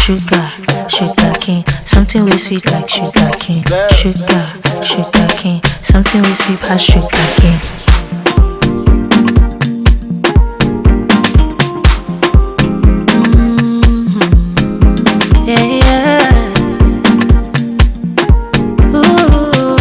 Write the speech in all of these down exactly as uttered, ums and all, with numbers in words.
sugar, sugar cane, something way sweet like sugar cane. Sugar, sugar cane, something way sweet past sugar cane. Yeah, yeah. Ooh.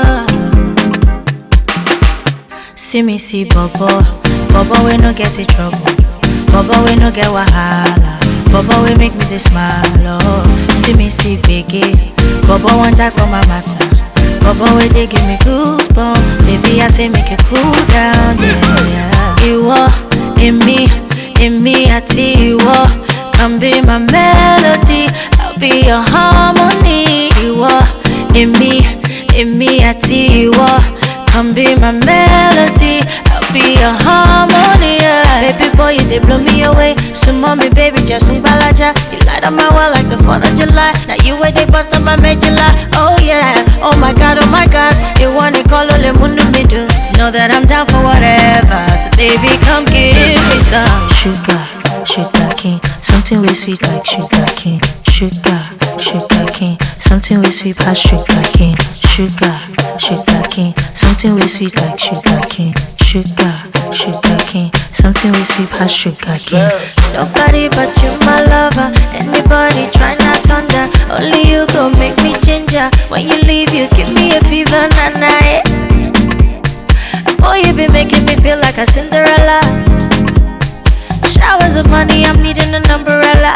See me see Bobo, Bobo we no get in trouble, Bobo we no get wahala, Bobo we make me dey smile. Oh, see me see Biggie, Bobo want die for my matter, Bobo we dey give me goosebumps. Baby I say make you cool down, yeah. Iwo, in me, in me I tell you what. Come be my melody, I'll be your harmony. You are in me, in me, I tell you what. Come be my melody, I'll be your harmony. Yeah. Baby boy, you they blow me away. So mommy, baby, just some balaja. You light up my world like the fourth of July. Now you where they bust up my medulla. Oh yeah, oh my God, oh my God. You want to call ole mundu midu. Know that I'm down for whatever. So baby, come give me some sugar, sugar cane. Something way sweet like sugar cane. Sugar, sugar cane. Something way sweet past sugar cane. Sugar, sugar cane. Something way sweet like sugar cane. Sugar, sugar cane. Something way sweet past sugar cane. Nobody but you, my lover. Anybody try not under. Only you go make me ginger. When you leave, you give me a fever, nah nah. Boy, you be making me feel like a Cinderella. Showers of money, I'm needing an umbrella.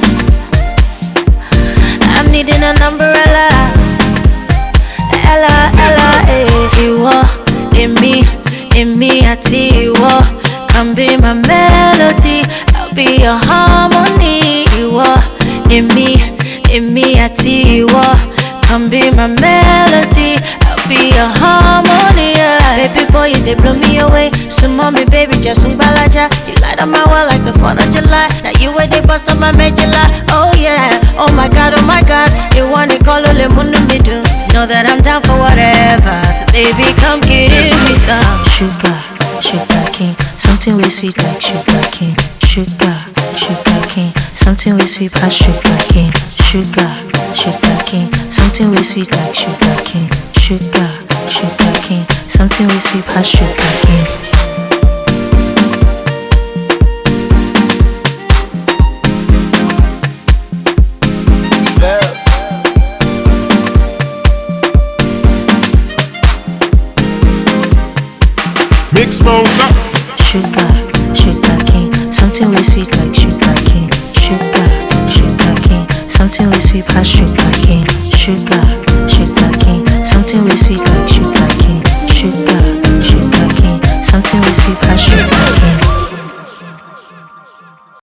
I'm needing an umbrella. Ella, Ella, eh. You are in me, in me, I tell you what. Come be my melody, I'll be your harmony. You are in me, in me, I tell you what. Come be my melody, I'll be your harmony. Yeah. Baby boy, you they blow me away. So mommy, baby, just some balaja. You light up my world like the fourth of July. Now you where they bust up my medulla. Oh yeah, oh my God, oh my God. You want to call ole mundu midu. Know that I'm down for whatever. So baby, come give me some sugar, sugar cane. Something way sweet like sugar cane. Sugar, sugar cane. Something way sweet past sugar cane. Sugar, sugar cane. Something way sweet like sugar cane. Sugar, sugar cane. Something way sweet past sugar cane. Mix monster. Sugar, sugar cane. Something way sweet like sugar cane. Sugar, sugar cane. Something way sweet past sugar cane. Sugar, sugar cane. Something way sweet like sugar cane. Sugar,